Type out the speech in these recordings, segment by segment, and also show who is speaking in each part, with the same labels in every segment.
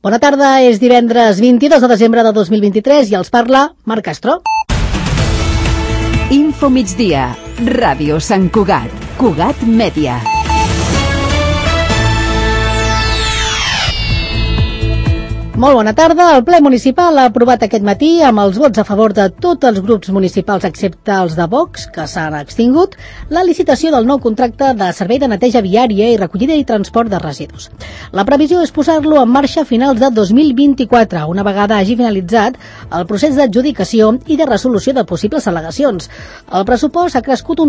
Speaker 1: Bona tarda, és divendres 22 de desembre de 2023 i els parla Marc Castro.
Speaker 2: Info Migdia, Ràdio Sant Cugat, Cugat Mèdia.
Speaker 1: Molt bona tarda. El ple municipal ha aprovat aquest matí, amb els vots a favor de tots els grups municipals excepte els de Vox, que s'han extingut, la licitació del nou contracte de servei de neteja viària i recollida i transport de residus. La previsió és posar-lo en marxa a finals de 2024, una vegada hagi finalitzat el procés d'adjudicació i de resolució de possibles al·legacions. El pressupost ha crescut un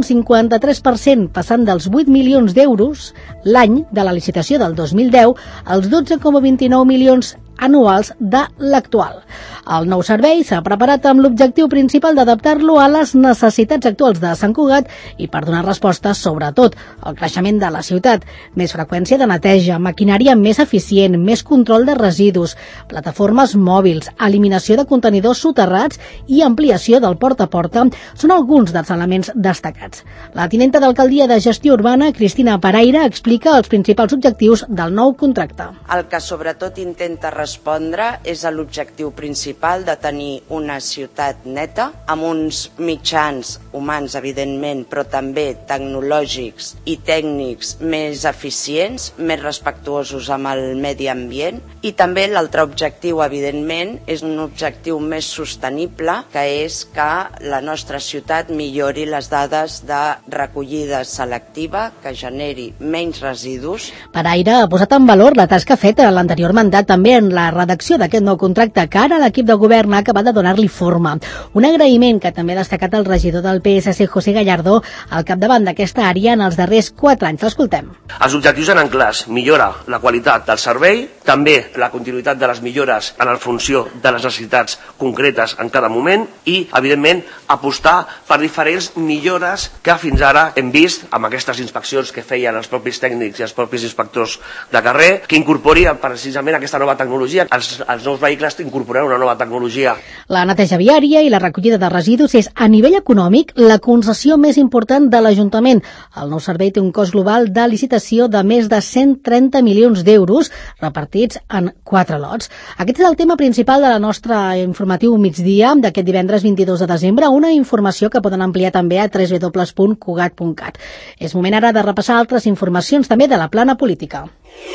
Speaker 1: 53%, passant dels 8 milions d'euros l'any de la licitació del 2010 als 12,29 milions anuals de l'actual. El nou servei s'ha preparat amb l'objectiu principal d'adaptar-lo a les necessitats actuals de Sant Cugat i per donar resposta, sobretot, al creixement de la ciutat. Més freqüència de neteja, maquinària més eficient, més control de residus, plataformes mòbils, eliminació de contenidors soterrats i ampliació del porta a porta són alguns dels elements destacats. La tinenta d'alcaldia de Gestió Urbana, Cristina Paraire, explica els principals objectius del nou contracte.
Speaker 3: El que sobretot intenta respondre és a l'objectiu principal de tenir una ciutat neta, amb uns mitjans humans, evidentment, però també tecnològics i tècnics més eficients, més respectuosos amb el medi ambient, i també l'altre objectiu, evidentment, és un objectiu més sostenible, que és que la nostra ciutat millori les dades de recollida selectiva, que generi menys residus.
Speaker 1: Paraire ha posat en valor la tasca feta en l'anterior mandat també en la redacció d'aquest nou contracte, que ara l'equip de govern ha acabat de donar-li forma. Un agraïment que també ha destacat el regidor del PSC, José Gallardó, al capdavant d'aquesta àrea en els darrers 4 anys. L'escoltem.
Speaker 4: Els objectius eren clars: millora la qualitat del servei, també la continuïtat de les millores en funció de les necessitats concretes en cada moment i, evidentment, apostar per diferents millores que fins ara hem vist amb aquestes inspeccions que feien els propis tècnics i els propis inspectors de carrer, que incorporien precisament aquesta nova tecnologia. Els nous vehicles incorporaran una nova tecnologia.
Speaker 1: La neteja viària i la recollida de residus és, a nivell econòmic, la concessió més important de l'Ajuntament. El nou servei té un cost global de licitació de més de 130 milions d'euros repartits en 4 lots. Aquest és el tema principal de la nostra informatiu migdia d'aquest divendres 22 de desembre, una informació que poden ampliar també a www.cugat.cat. És moment ara de repassar altres informacions també de la plana política.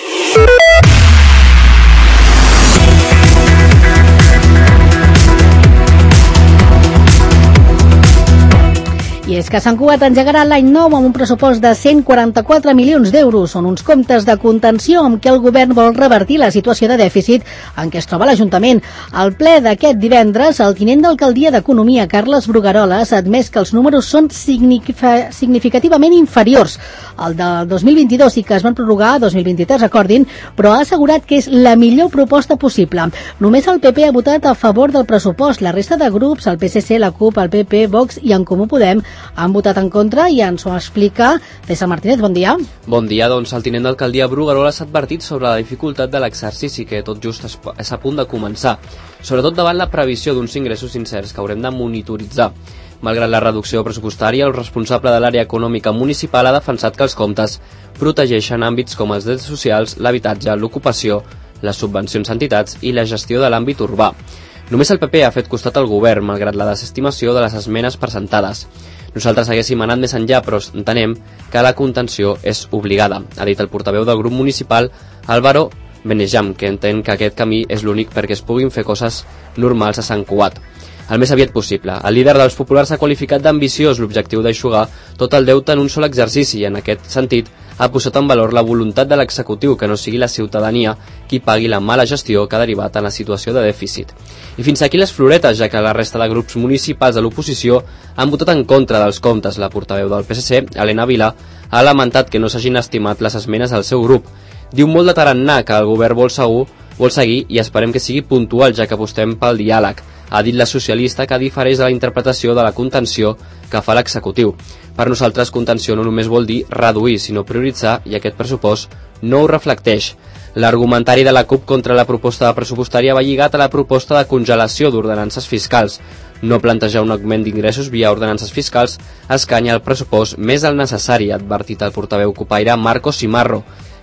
Speaker 1: I és que Sant Cugat engegarà l'any nou amb un pressupost de 144 milions d'euros. Són uns comptes de contenció amb què el govern vol revertir la situació de dèficit en què es troba l'Ajuntament. Al ple d'aquest divendres, el tinent d'alcaldia d'Economia, Carles Brugaroles, ha admès que els números són significativament inferiors al del 2022 i que es van prorrogar a 2023, recordin, però ha assegurat que és la millor proposta possible. Només el PP ha votat a favor del pressupost. La resta de grups, el PSC, la CUP, el PP, Vox i En Comú Podem, han votat en contra i ens ho explica César Martínez. Bon dia.
Speaker 5: Bon dia, doncs el tinent d'alcaldia Brugaroles s'ha advertit sobre la dificultat de l'exercici que tot just és a punt de començar, sobretot davant la previsió d'uns ingressos incerts que haurem de monitoritzar. Malgrat la reducció pressupostària, el responsable de l'àrea econòmica municipal ha defensat que els comptes protegeixen àmbits com els drets socials, l'habitatge, l'ocupació, les subvencions a entitats i la gestió de l'àmbit urbà. Només el PP ha fet costat al govern, malgrat la desestimació de les esmenes presentades. Nosaltres haguéssim anat més enllà, però entenem que la contenció és obligada, ha dit el portaveu del grup municipal, Álvaro Benejam, que entén que aquest camí és l'únic perquè es puguin fer coses normals a Sant Cugat. El més aviat possible. El líder dels populars ha qualificat d'ambiciós l'objectiu d'aixugar tot el deute en un sol exercici i, en aquest sentit, ha posat en valor la voluntat de l'executiu que no sigui la ciutadania qui pagui la mala gestió que ha derivat en la situació de dèficit. I fins aquí les floretes, ja que la resta de grups municipals de l'oposició han votat en contra dels comptes. La portaveu del PSC, Helena Vila, ha lamentat que no s'hagin estimat les esmenes al seu grup. Diu molt de tarannà que el govern vol seguir i esperem que sigui puntual, ja que apostem pel diàleg. Ha dit la socialista, que difereix de la interpretació de la contenció que fa l'executiu. Per nosaltres, contenció no només vol dir reduir, sinó prioritzar, i aquest pressupost no ho reflecteix. L'argumentari de la CUP contra la proposta pressupostària va lligat a la proposta de congelació d'ordenances fiscals. No plantejar un augment d'ingressos via ordenances fiscals escanya el pressupost més el necessari, ha advertit el portaveu cupaire Marcos Simarro,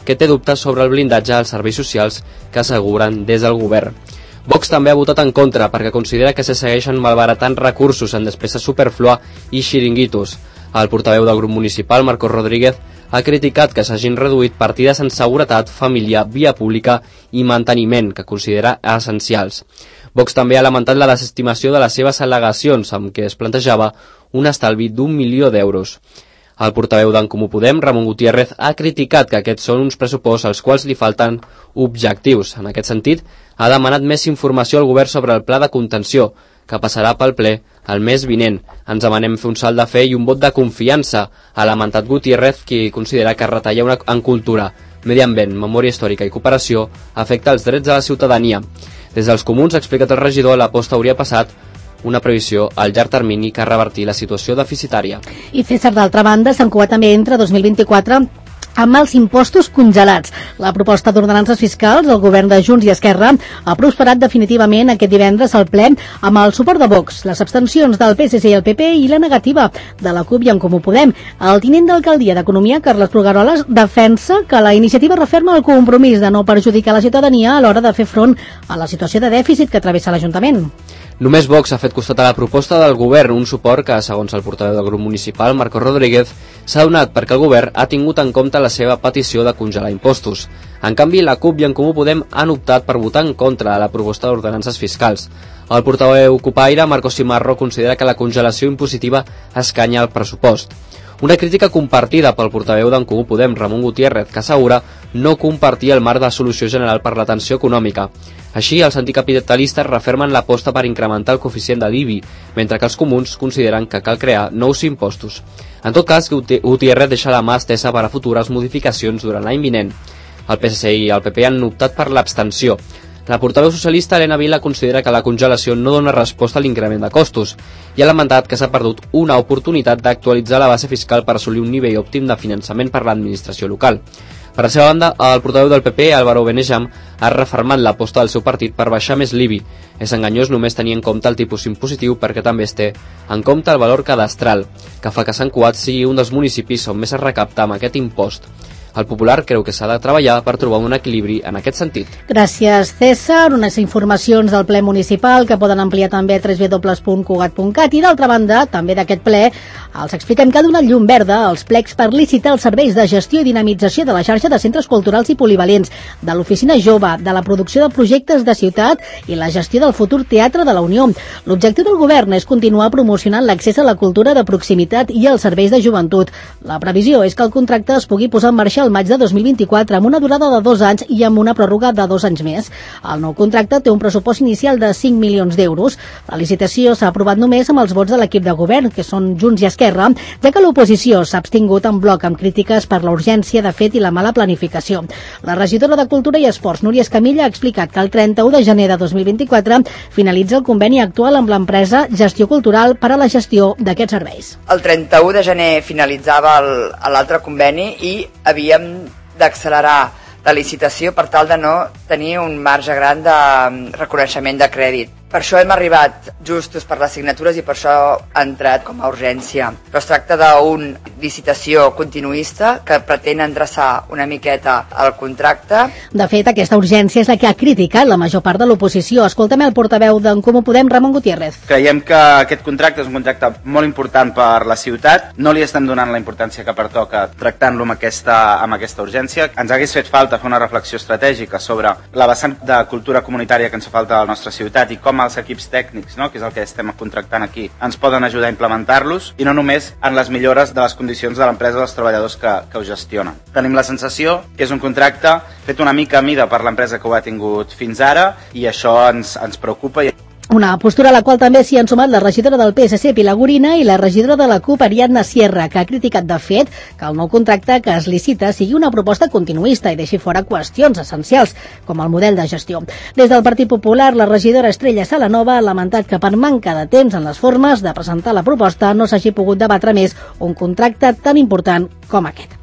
Speaker 5: que té dubtes sobre el blindatge als serveis socials que asseguren des del govern. Vox també ha votat en contra perquè considera que se segueixen malbaratant recursos en despesa superflua i xiringuitos. El portaveu del grup municipal, Marcos Rodríguez, ha criticat que s'hagin reduït partides en seguretat, família, via pública i manteniment, que considera essencials. Vox també ha lamentat la desestimació de les seves al·legacions, amb què es plantejava un estalvi d'1 milió d'euros. El portaveu d'en Comú Podem, Ramon Gutiérrez, ha criticat que aquests són uns pressuposts als quals li falten objectius. En aquest sentit, ha demanat més informació al govern sobre el pla de contenció, que passarà pel ple el mes vinent. Ens demanem fer un salt de fe i un vot de confiança, ha lamentat Gutiérrez, qui considera que retallar en cultura, medi ambient, memòria històrica i cooperació afecta els drets de la ciutadania. Des dels comuns, ha explicat el regidor, l'aposta hauria passat una previsió al llarg termini que revertir la situació deficitària.
Speaker 1: I César, d'altra banda, Sant Cugat també entra 2024 amb els impostos congelats. La proposta d'ordenances fiscals del govern de Junts i Esquerra ha prosperat definitivament aquest divendres al ple amb el suport de Vox, les abstencions del PSC i el PP i la negativa de la CUP i en Comú Podem. El tinent d'alcaldia d'Economia, Carles Brugaroles, defensa que la iniciativa referma el compromís de no perjudicar la ciutadania a l'hora de fer front a la situació de dèficit que travessa l'Ajuntament.
Speaker 5: Només Vox ha fet costat a la proposta del govern, un suport que, segons el portaveu del grup municipal, Marcos Rodríguez, s'ha donat perquè el govern ha tingut en compte la seva petició de congelar impostos. En canvi, la CUP i en Comú Podem han optat per votar en contra de la proposta d'ordenances fiscals. El portaveu cupaire, Marcos Cimarro, considera que la congelació impositiva escanya el pressupost. Una crítica compartida pel portaveu d'en Comú Podem, Ramon Gutiérrez, que assegura no compartir el marc de solució general per la tensió econòmica. Així, els anticapitalistes refermen l'aposta per incrementar el coeficient de l'IBI, mentre que els comuns consideren que cal crear nous impostos. En tot cas, Gutiérrez deixa la mà estesa per a futures modificacions durant l'any vinent. El PSC i el PP han optat per l'abstenció. La portaveu socialista Helena Vila considera que la congelació no dona resposta a l'increment de costos i ha lamentat que s'ha perdut una oportunitat d'actualitzar la base fiscal per assolir un nivell òptim de finançament per l'administració local. Per la seva banda, el portaveu del PP, Álvaro Benejam, ha refermat l'aposta del seu partit per baixar més l'IBI. És enganyós només tenir en compte el tipus impositiu perquè també es té en compte el valor cadastral, que fa que Sant Cugat sigui un dels municipis on més es recapta amb aquest impost. El Popular creu que s'ha de treballar per trobar un equilibri en aquest sentit.
Speaker 1: Gràcies, César. Unes informacions del ple municipal que poden ampliar també a www.cugat.cat i, d'altra banda, també d'aquest ple, els expliquem que ha donat llum verda als plecs per licitar els serveis de gestió i dinamització de la xarxa de centres culturals i polivalents, de l'oficina jove, de la producció de projectes de ciutat i la gestió del futur Teatre de la Unió. L'objectiu del govern és continuar promocionant l'accés a la cultura de proximitat i als serveis de joventut. La previsió és que el contracte es pugui posar en marxa al maig de 2024 amb una durada de 2 anys i amb una pròrroga de 2 anys més. El nou contracte té un pressupost inicial de 5 milions d'euros. La licitació s'ha aprovat només amb els vots de l'equip de govern, que són Junts i Esquerra, ja que l'oposició s'ha abstingut en bloc amb crítiques per la urgència de fet i la mala planificació. La regidora de Cultura i Esports, Núria Escamilla, ha explicat que el 31 de gener de 2024 finalitza el conveni actual amb l'empresa Gestió Cultural per a la gestió d'aquests serveis.
Speaker 6: El 31 de gener finalitzava l'altre conveni i havíem d'accelerar la licitació per tal de no tenir un marge gran de reconeixement de crèdit. Per això hem arribat justos per les signatures i per això ha entrat com a urgència. Però es tracta d'una licitació continuista que pretén endreçar una miqueta el contracte.
Speaker 1: De fet, aquesta urgència és la que ha criticat la major part de l'oposició. Escoltem el portaveu d'en Comú Podem, Ramon Gutiérrez.
Speaker 7: Creiem que aquest contracte és un contracte molt important per la ciutat. No li estem donant la importància que pertoca tractant-lo amb aquesta urgència. Ens hagués fet falta fer una reflexió estratègica sobre la vessant de cultura comunitària que ens fa falta a la nostra ciutat i com els equips tècnics, que és el que estem contractant aquí, ens poden ajudar a implementar-los i no només en les millores de les condicions de l'empresa dels treballadors que ho gestionen. Tenim la sensació que és un contracte fet una mica a mida per l'empresa que ho ha tingut fins ara i això ens preocupa.
Speaker 1: Una postura a la qual també s'hi han sumat la regidora del PSC, Pilar Gorina, i la regidora de la CUP, Ariadna Sierra, que ha criticat de fet que el nou contracte que es licita sigui una proposta continuista i deixi fora qüestions essencials, com el model de gestió. Des del Partit Popular, la regidora Estrella Salanova ha lamentat que per manca de temps en les formes de presentar la proposta no s'hagi pogut debatre més un contracte tan important com aquest.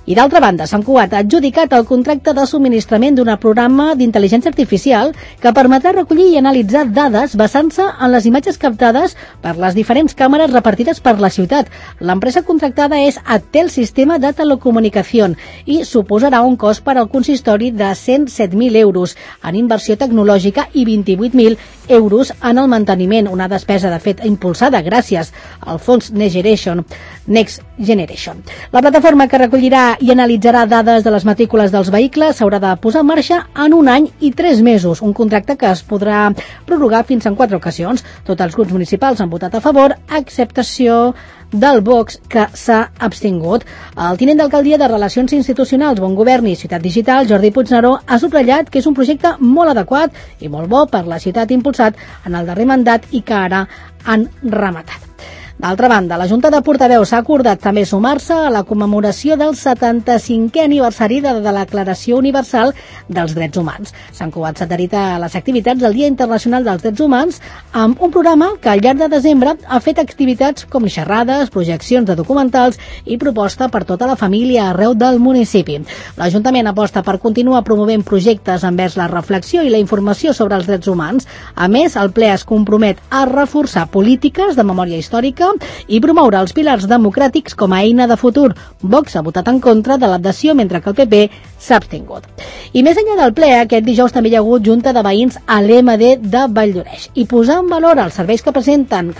Speaker 1: I d'altra banda, Sant Cugat ha adjudicat el contracte de subministrament d'un programa d'intel·ligència artificial que permetrà recollir i analitzar dades basant-se en les imatges captades per les diferents càmeres repartides per la ciutat. L'empresa contractada és Atel Sistema de Telecomunicació i suposarà un cost per al consistori de 107.000 euros en inversió tecnològica i 28.000 euros en el manteniment, una despesa de fet impulsada gràcies al fons Next Generation. La plataforma que recollirà i analitzarà dades de les matrícules dels vehicles s'haurà de posar en marxa en 1 any i 3 mesos, un contracte que es podrà prorrogar fins en 4 ocasions. Tots els grups municipals han votat a favor, a excepció del Vox, que s'ha abstingut. El tinent d'alcaldia de Relacions Institucionals, Bon Govern i Ciutat Digital, Jordi Puigneró, ha subratllat que és un projecte molt adequat i molt bo per la ciutat impulsat en el darrer mandat i que ara han rematat. D'altra banda, la Junta de Portaveus ha acordat també sumar-se a la commemoració del 75è aniversari de la Declaració Universal dels Drets Humans. Sant Cugat s'adherita a les activitats del Dia Internacional dels Drets Humans amb un programa que al llarg de desembre ha fet activitats com xerrades, projeccions de documentals i proposta per tota la família arreu del municipi. L'Ajuntament aposta per continuar promovent projectes envers la reflexió i la informació sobre els drets humans. A més, el ple es compromet a reforçar polítiques de memòria històrica i promoure els pilars democràtics com a eina de futur. Vox ha votat en contra de l'adhesió, mentre que el PP s'ha abstingut. I més enllà del ple, aquest dijous també hi ha hagut Junta de Veïns a l'MD de Valldoreix. I posar en valor els serveis que presten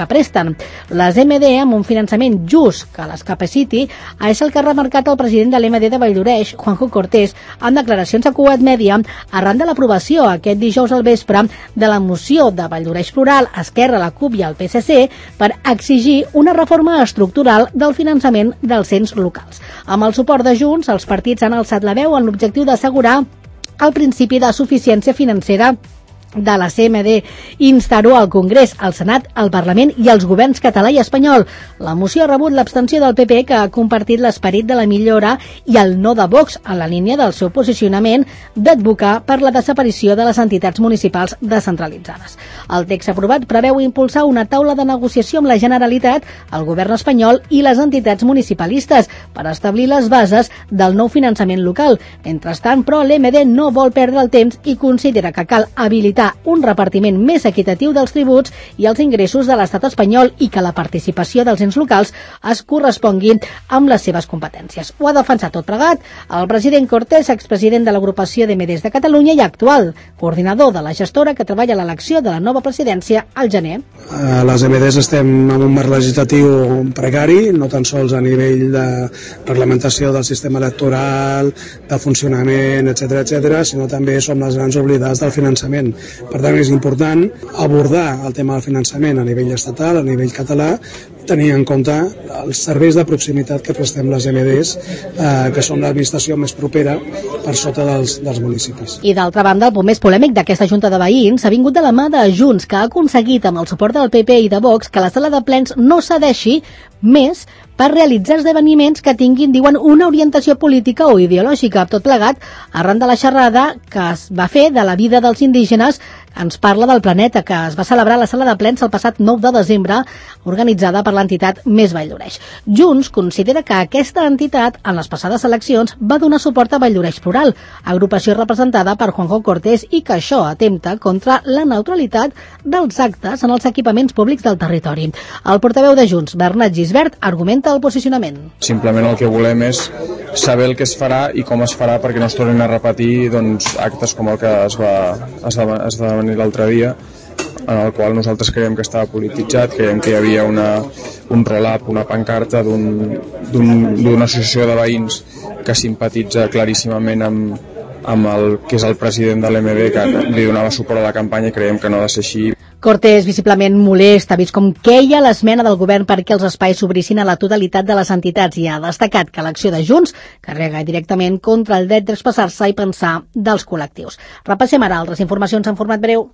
Speaker 1: les MD amb un finançament just que les Capacity és el que ha remarcat el president de l'MD de Valldoreix, Juanjo Cortés, en declaracions a Cugat Mèdia arran de l'aprovació aquest dijous al vespre de la moció de Valldoreix Plural, Esquerra, la CUP i el PSC per exigir una reforma estructural del finançament dels ens locals. Amb el suport de Junts, els partits han alçat la veu en l'objectiu d'assegurar el principi de suficiència financera de la CMD, instar-ho al Congrés, al Senat, al Parlament i als governs català i espanyol. La moció ha rebut l'abstenció del PP, que ha compartit l'esperit de la millora, i el no de Vox, en la línia del seu posicionament d'advocar per la desaparició de les entitats municipals descentralitzades. El text aprovat preveu impulsar una taula de negociació amb la Generalitat, el govern espanyol i les entitats municipalistes per establir les bases del nou finançament local. Mentrestant, però, l'MD no vol perdre el temps i considera que cal habilitar un repartiment més equitatiu dels tributs i els ingressos de l'estat espanyol i que la participació dels ens locals es correspongui amb les seves competències. Ho ha defensat tot plegat el president Cortés, expresident de l'agrupació d'MDs de Catalunya i actual coordinador de la gestora que treballa a l'elecció de la nova presidència al gener.
Speaker 8: Les MDs estem en un marc legislatiu precari, no tan sols a nivell de reglamentació del sistema electoral, de funcionament, etc., sinó també som les grans oblidades del finançament. Per tant, és important abordar el tema del finançament a nivell estatal, a nivell català, tenir en compte els serveis de proximitat que prestem les MDs, que són l'administració més propera per sota dels municipis.
Speaker 1: I d'altra banda, el punt més polèmic d'aquesta Junta de Veïns ha vingut de la mà de Junts, que ha aconseguit, amb el suport del PP i de Vox, que la sala de plens no cedeixi més per realitzar esdeveniments que tinguin, diuen, una orientació política o ideològica. Tot plegat arran de la xerrada que es va fer de la vida dels indígenes, ens parla del planeta, que es va celebrar a la sala de plens el passat 9 de desembre, organitzada per l'entitat Més Valldoreix. Junts considera que aquesta entitat, en les passades eleccions, va donar suport a Valldoreix Plural, agrupació representada per Juanjo Cortés, i que això atempta contra la neutralitat dels actes en els equipaments públics del territori. El portaveu de Junts, Bernat Gisbert, argumenta el posicionament.
Speaker 9: Simplement el que volem és saber el que es farà i com es farà perquè no es tornin a repetir actes com el que es va esdevenir l'altre dia, en el qual nosaltres creiem que estava polititzat, creiem que hi havia un roll-up, una pancarta d'una associació de veïns que simpatitza claríssimament amb el que és el president de l'MD, que li donava suport a la campanya, i creiem que no ha de ser així.
Speaker 1: Cortés, visiblement molest, ha vist com queia l'esmena del govern perquè els espais s'obrissin a la totalitat de les entitats i ha destacat que l'acció de Junts carrega directament contra el dret d'expressar-se i pensar dels col·lectius. Repassem ara altres informacions en format breu.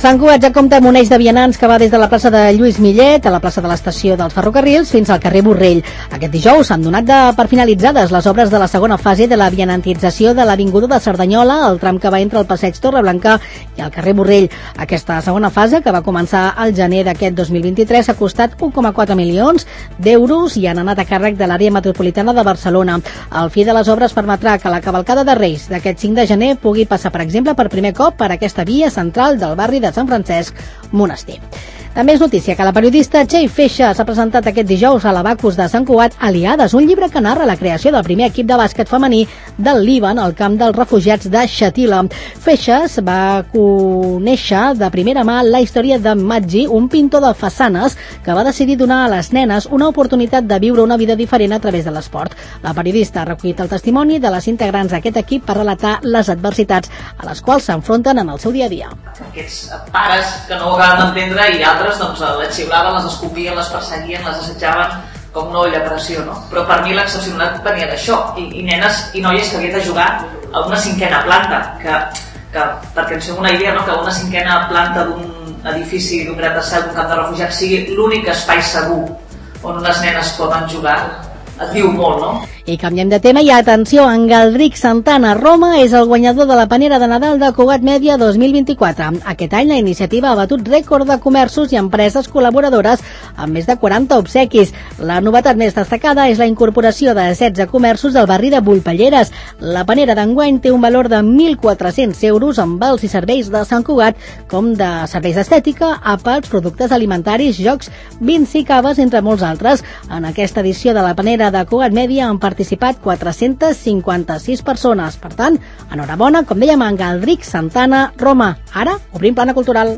Speaker 1: Sant Cugat ja compta amb un eix de vianants que va des de la plaça de Lluís Millet a la plaça de l'estació dels Ferrocarrils fins al carrer Borrell. Aquest dijous s'han donat per finalitzades les obres de la segona fase de la vianantització de l'avinguda de Cerdanyola, el tram que va entre el passeig Torreblanca i el carrer Borrell. Aquesta segona fase, que va començar al gener d'aquest 2023, ha costat 1,4 milions d'euros i han anat a càrrec de l'àrea metropolitana de Barcelona. El fi de les obres permetrà que la cavalcada de Reis d'aquest 5 de gener pugui passar, per exemple, per primer cop per aquesta via central del barri de Sant Francesc Monestir. També és notícia que la periodista Txell Feixa s'ha presentat aquest dijous a l'Abacus de Sant Cugat Aliades, un llibre que narra la creació del primer equip de bàsquet femení del Líban al camp dels refugiats de Shatila. Feixas va conèixer de primera mà la història de Maggi, un pintor de façanes que va decidir donar a les nenes una oportunitat de viure una vida diferent a través de l'esport. La periodista ha recollit el testimoni de les integrants d'aquest equip per relatar les adversitats a les quals s'enfronten en el seu dia a dia.
Speaker 10: Aquests pares que no ho acaben d'entendre i altres doncs les xiulaven, les escopien, les perseguien, les assetjaven com una olla a pressió, no? Però per mi l'excepcionalitat venia d'això, i nenes i noies que havien de jugar a una 5a planta, que perquè ens fem una idea, no? Que una 5a planta d'un edifici, d'un gratacel, d'un camp de refugiats sigui l'únic espai segur on unes nenes poden jugar, et diu molt, no?
Speaker 1: I canviem de tema i atenció, en Galdric Santana Roma és el guanyador de la panera de Nadal de Cugat Mèdia 2024. Aquest any la iniciativa ha batut rècord de comerços i empreses col·laboradores amb més de 40 obsequis. La novetat més destacada és la incorporació de 16 comerços del barri de Bullpelleres. La panera d'enguany té un valor de 1.400 euros amb vals i serveis de Sant Cugat, com de serveis d'estètica, àpats, productes alimentaris, jocs, vins i caves, entre molts altres. En aquesta edició de la panera de Cugat Mèdia han participat 456 persones. Per tant, enhorabona, com dèiem, en Galdric Santana Roma. Ara obrim plana cultural.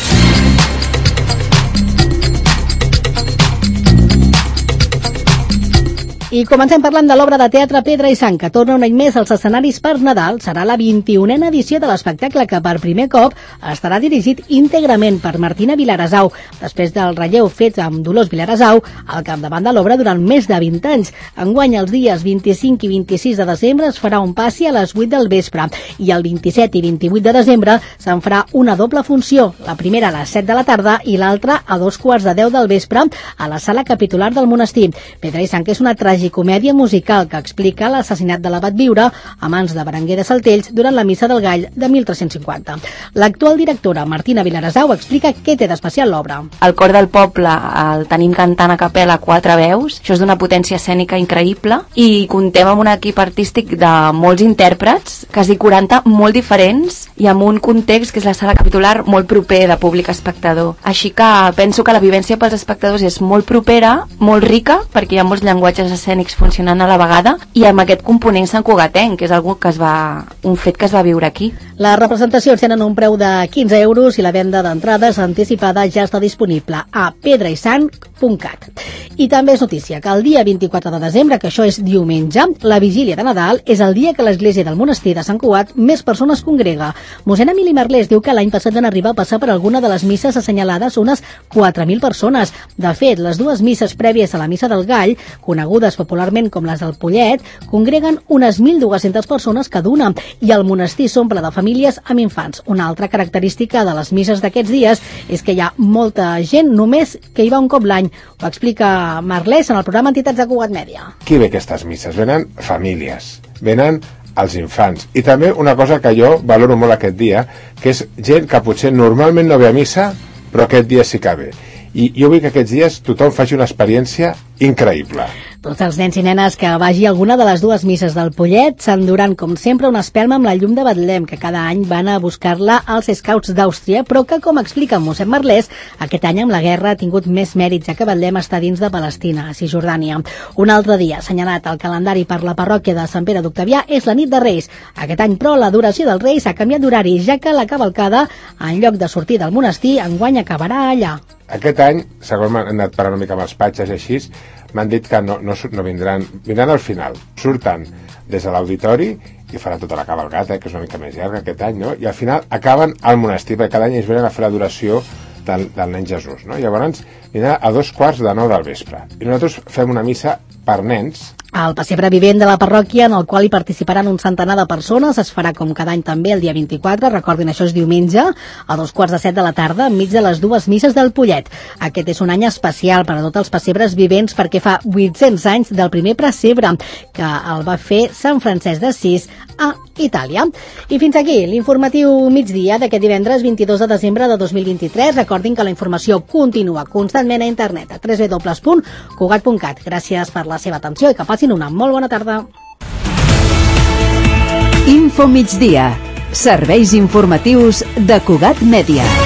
Speaker 1: I comencem parlant de l'obra de teatre Pedra i Sang, que torna un any més als escenaris per Nadal. Serà la 21a edició de l'espectacle, que per primer cop estarà dirigit íntegrament per Martina Vilaresau, després del relleu fet amb Dolors Vilaresau al capdavant de l'obra durant més de 20 anys. Enguany, els dies 25 i 26 de desembre es farà un passi a les 8 del vespre i el 27 i 28 de desembre se'n farà una doble funció, la primera a les 7 de la tarda i l'altra a 2:15 del vespre a la sala capitular del monestir. Pedra i Sang és una tragicomèdia musical que explica l'assassinat de l'abat Viure a mans de Berenguer de Saltells durant la Missa del Gall de 1350. L'actual directora, Martina Vilaresau, explica què té d'especial l'obra.
Speaker 11: El cor del poble el tenim cantant a capella 4 veus, això és d'una potència escènica increïble, i contem amb un equip artístic de molts intèrprets, quasi 40, molt diferents, i amb un context que és la sala capitular molt proper de públic espectador. Així que penso que la vivència pels espectadors és molt propera, molt rica, perquè hi ha molts llenguatges escènics funcionant a la vegada, i amb aquest component santcugatenc, que és un fet que es va viure aquí.
Speaker 1: Les representacions tenen un preu de 15 euros i la venda d'entrades anticipada ja està disponible a pedraisant.cat. I també és notícia que el dia 24 de desembre, que això és diumenge, la vigília de Nadal, és el dia que l'església del monestir de Sant Cugat més persones congrega. Mossèn Emili Merlès diu que l'any passat van arribar a passar per alguna de les misses assenyalades unes 4.000 persones. De fet, les dues misses prèvies a la Missa del Gall, conegudes popularment com les del Pollet, congreguen unes 1.200 persones cada una, i el monestir s'omple de famílies amb infants. Una altra característica de les misses d'aquests dies és que hi ha molta gent només que hi va un cop l'any. Ho explica Merlès en el programa Entitats de Cugat Mèdia.
Speaker 12: Qui ve aquestes misses? Venen famílies, venen els infants, i també una cosa que jo valoro molt aquest dia, que és gent que potser normalment no ve a missa, però aquest dia sí que ve. I jo vull que aquests dies tothom faci una experiència increïble.
Speaker 1: Tots els nens i nenes que vagi a alguna de les dues misses del Pollet s'enduran, com sempre, una espelma amb la llum de Betlem, que cada any van a buscar-la als Scouts d'Àustria, però que, com explica el mossèn Merlès, aquest any amb la guerra ha tingut més mèrits, ja que Betlem està dins de Palestina, a Cisjordània. Un altre dia assenyalat al calendari per la parròquia de Sant Pere d'Octavià és la nit de Reis. Aquest any, però, l'adoració dels Reis ha canviat d'horari, ja que la cavalcada, en lloc de sortir del monestir, enguany acabarà allà.
Speaker 12: Aquest any, segons m'han anat parlant una mica amb els patges i així, m'han dit que no vindran al final. Surten des de l'auditori i farà tota la cavalgata, que és una mica més llarga aquest any, no? I al final acaben al monestir, perquè cada any ells venen a fer l'adoració del nen Jesús, no? Llavors vindran a 2:15 del vespre. I nosaltres fem una missa per nens,
Speaker 1: El pessebre vivent de la parròquia, en el qual hi participaran un centenar de persones, es farà com cada any també el dia 24, recordin, això és diumenge, a 2:45 de la tarda, enmig de les dues misses del Pollet. Aquest és un any especial per a tots els pessebres vivents perquè fa 800 anys del primer pessebre, que el va fer Sant Francesc d'Assís a Itàlia. I fins aquí l'informatiu migdia d'aquest divendres 22 de desembre de 2023. Recordin que la informació continua constantment a internet a www.cugat.cat. Gràcies per la seva atenció i que passin una molt bona tarda.
Speaker 2: Info migdia. Serveis informatius de Cugat Mèdia.